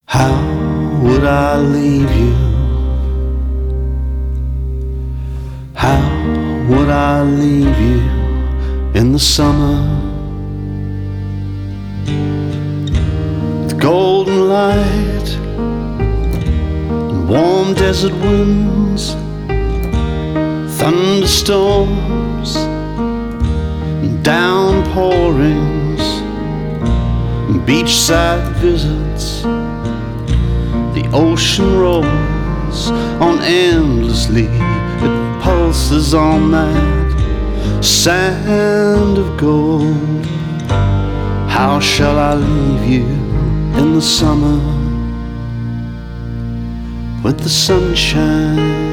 How would I leave you? How would I leave you in the summer? The golden light and warm desert winds, thunderstorms and downpourings, and beachside visits. The ocean rolls on endlessly, it pulses on that sand of gold. How shall I leave you in the summer with the sunshine